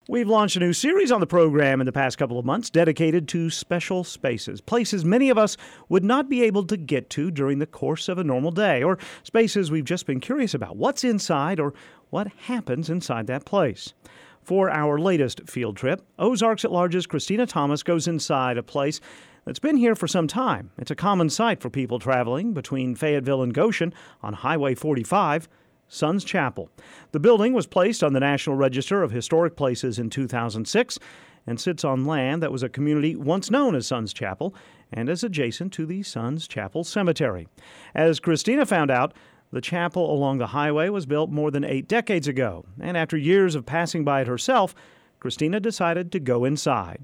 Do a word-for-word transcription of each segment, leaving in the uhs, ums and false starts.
We've launched a new series on the program in the past couple of months dedicated to special spaces, places many of us would not be able to get to during the course of a normal day, or spaces we've just been curious about what's inside or what happens inside that place. For our latest field trip, Ozarks at Large's Christina Thomas goes inside a place that's been here for some time. It's a common sight for people traveling between Fayetteville and Goshen on Highway forty-five, Sons Chapel. The building was placed on the National Register of Historic Places in two thousand six and sits on land that was a community once known as Sons Chapel and is adjacent to the Sons Chapel Cemetery. As Christina found out, the chapel along the highway was built more than eight decades ago, and after years of passing by it herself, Christina decided to go inside.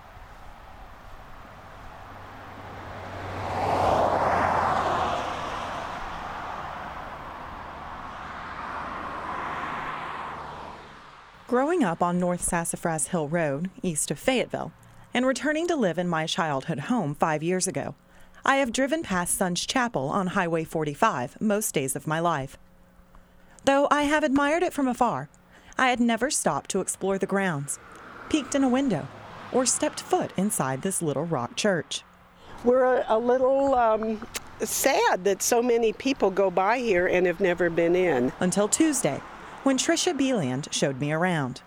Growing up on North Sassafras Hill Road, east of Fayetteville, and returning to live in my childhood home five years ago, I have driven past Sons Chapel on Highway forty-five most days of my life. Though I have admired it from afar, I had never stopped to explore the grounds, peeked in a window, or stepped foot inside this little rock church. We're a, a little um, sad that so many people go by here and have never been in. Until Tuesday, when Tricia Beeland showed me around.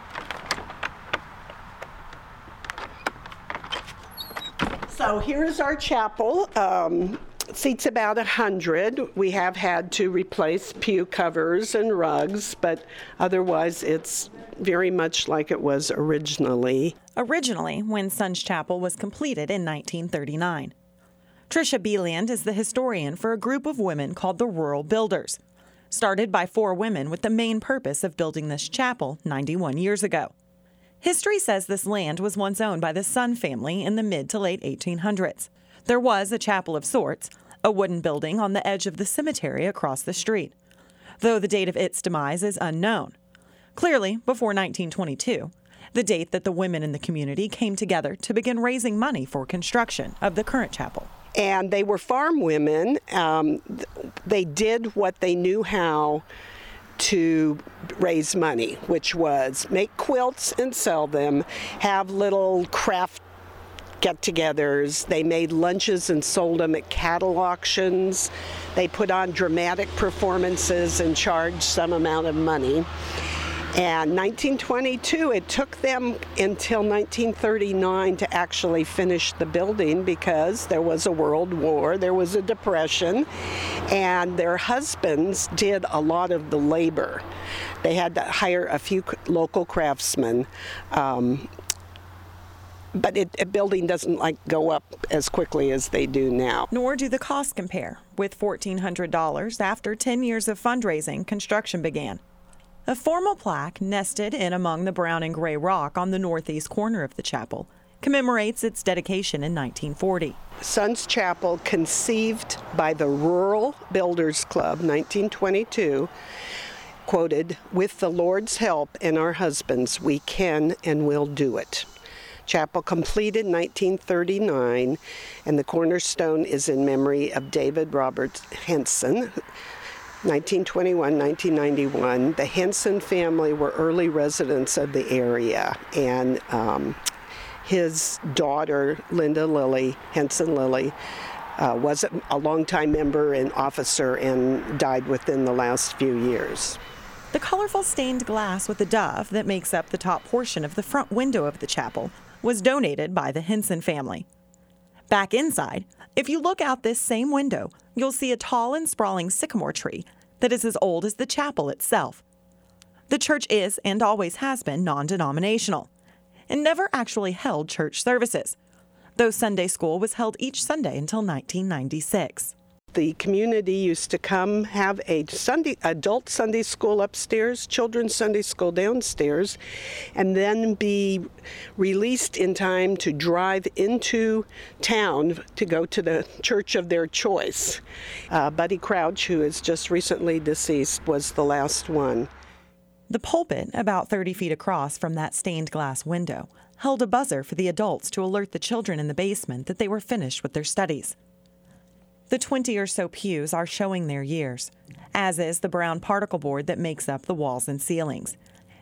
So here's our chapel. Um, seats about a hundred. We have had to replace pew covers and rugs, but otherwise it's very much like it was originally. Originally, when Sons Chapel was completed in nineteen thirty-nine. Tricia Beeland is the historian for a group of women called the Rural Builders, started by four women with the main purpose of building this chapel ninety-one years ago. History says this land was once owned by the Sun family in the mid to late eighteen hundreds. There was a chapel of sorts, a wooden building on the edge of the cemetery across the street, though the date of its demise is unknown. Clearly, before nineteen twenty-two, the date that the women in the community came together to begin raising money for construction of the current chapel. And they were farm women. Um, they did what they knew how to raise money, which was make quilts and sell them, have little craft get-togethers. They made lunches and sold them at cattle auctions. They put on dramatic performances and charged some amount of money. And nineteen twenty-two, it took them until nineteen thirty-nine to actually finish the building because there was a world war, there was a depression, and their husbands did a lot of the labor. They had to hire a few local craftsmen. Um, but it, a building doesn't like go up as quickly as they do now. Nor do the costs compare. With fourteen hundred dollars, after ten years of fundraising, construction began. A formal plaque nested in among the brown and gray rock on the northeast corner of the chapel commemorates its dedication in nineteen forty. Sons Chapel, conceived by the Rural Builders Club, nineteen twenty-two, quoted, "With the Lord's help and our husbands, we can and will do it." Chapel completed nineteen thirty-nine, and the cornerstone is in memory of David Robert Henson. nineteen twenty-one, nineteen ninety-one, the Henson family were early residents of the area, and um, his daughter, Linda Lilly, Henson Lilly, uh, was a longtime member and officer and died within the last few years. The colorful stained glass with the dove that makes up the top portion of the front window of the chapel was donated by the Henson family. Back inside, if you look out this same window, you'll see a tall and sprawling sycamore tree that is as old as the chapel itself. The church is, and always has been, non-denominational, and never actually held church services, though Sunday school was held each Sunday until nineteen ninety-six. The community used to come have a Sunday, adult Sunday school upstairs, children's Sunday school downstairs, and then be released in time to drive into town to go to the church of their choice. Uh, Buddy Crouch, who is just recently deceased, was the last one. The pulpit, about thirty feet across from that stained glass window, held a buzzer for the adults to alert the children in the basement that they were finished with their studies. The twenty or so pews are showing their years, as is the brown particle board that makes up the walls and ceilings.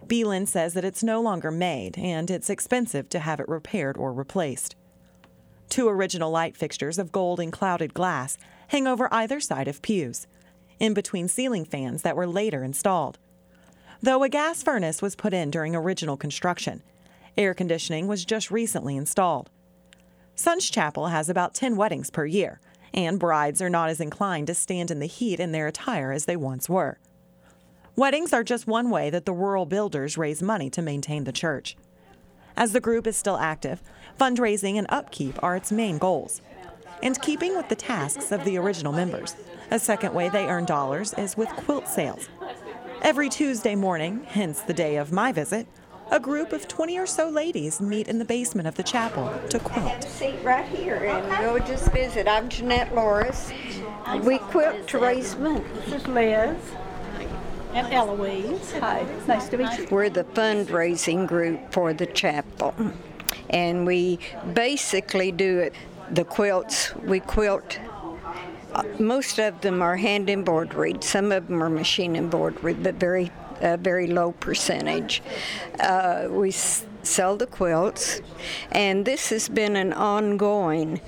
Beeland says that it's no longer made and it's expensive to have it repaired or replaced. Two original light fixtures of gold and clouded glass hang over either side of pews, in between ceiling fans that were later installed. Though a gas furnace was put in during original construction, air conditioning was just recently installed. Sons Chapel has about ten weddings per year, and brides are not as inclined to stand in the heat in their attire as they once were. Weddings are just one way that the rural builders raise money to maintain the church. As the group is still active, fundraising and upkeep are its main goals. And keeping with the tasks of the original members, a second way they earn dollars is with quilt sales. Every Tuesday morning, hence the day of my visit, a group of twenty or so ladies meet in the basement of the chapel to quilt. Have a seat right here and go just visit. I'm Jeanette Loris. We quilt to raise money. This is Liz and Eloise. Hi, nice to meet you. We're the fundraising group for the chapel, and we basically do it. The quilts, we quilt. Uh, most of them are hand embroidered. Some of them are machine embroidered, but very, uh, very low percentage. Uh, we s- sell the quilts, and this has been an ongoing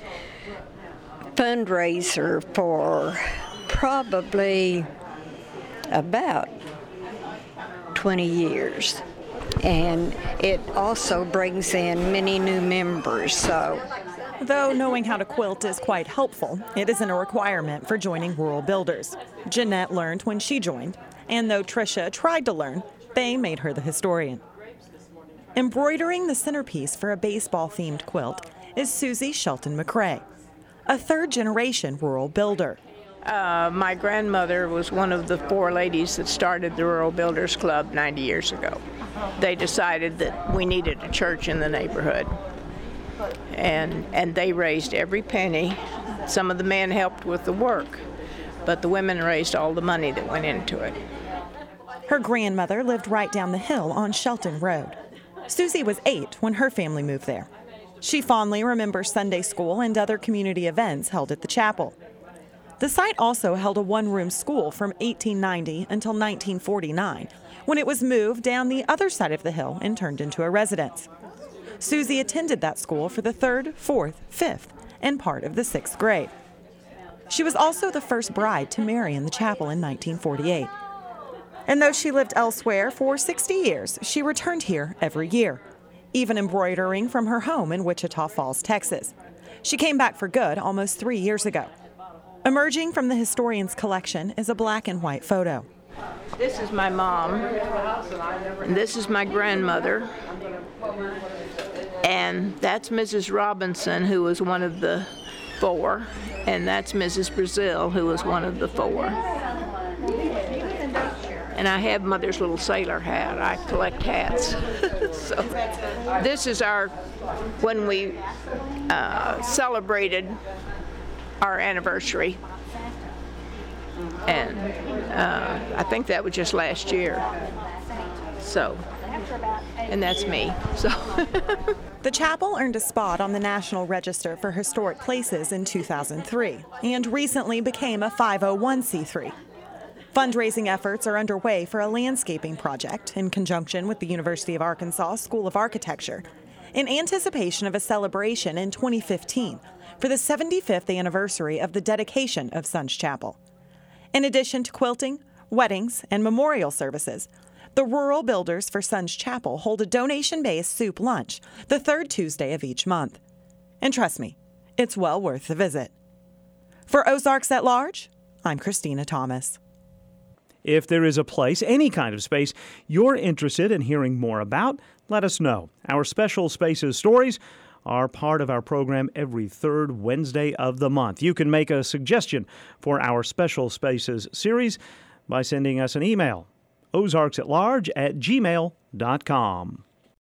fundraiser for probably about twenty years. And it also brings in many new members, so. Though knowing how to quilt is quite helpful, it isn't a requirement for joining Rural Builders. Jeanette learned when she joined, and though Tricia tried to learn, they made her the historian. Embroidering the centerpiece for a baseball-themed quilt is Susie Shelton McCrae, a third-generation rural builder. Uh, my grandmother was one of the four ladies that started the Rural Builders Club ninety years ago. They decided that we needed a church in the neighborhood, and and they raised every penny. Some of the men helped with the work, but the women raised all the money that went into it. Her grandmother lived right down the hill on Shelton Road. Susie was eight when her family moved there. She fondly remembers Sunday school and other community events held at the chapel. The site also held a one-room school from eighteen ninety until nineteen forty-nine, when it was moved down the other side of the hill and turned into a residence. Susie attended that school for the third, fourth, fifth, and part of the sixth grade. She was also the first bride to marry in the chapel in nineteen forty-eight. And though she lived elsewhere for sixty years, she returned here every year, even embroidering from her home in Wichita Falls, Texas. She came back for good almost three years ago. Emerging from the historian's collection is a black and white photo. This is my mom, and this is my grandmother, and that's Missus Robinson, who was one of the four, and that's Missus Brazil, who was one of the four. And I have Mother's little sailor hat. I collect hats. So this is our, when we uh, celebrated our anniversary, and uh, I think that was just last year. So, and that's me. So. The chapel earned a spot on the National Register for Historic Places in two thousand three and recently became a five oh one c three. Fundraising efforts are underway for a landscaping project in conjunction with the University of Arkansas School of Architecture in anticipation of a celebration in twenty fifteen for the seventy-fifth anniversary of the dedication of Sons Chapel. In addition to quilting, weddings, and memorial services, the Rural Builders for Sons Chapel hold a donation-based soup lunch the third Tuesday of each month. And trust me, it's well worth the visit. For Ozarks at Large, I'm Christina Thomas. If there is a place, any kind of space, you're interested in hearing more about, let us know. Our Special Spaces stories are part of our program every third Wednesday of the month. You can make a suggestion for our Special Spaces series by sending us an email, ozarks at large at gmail dot com.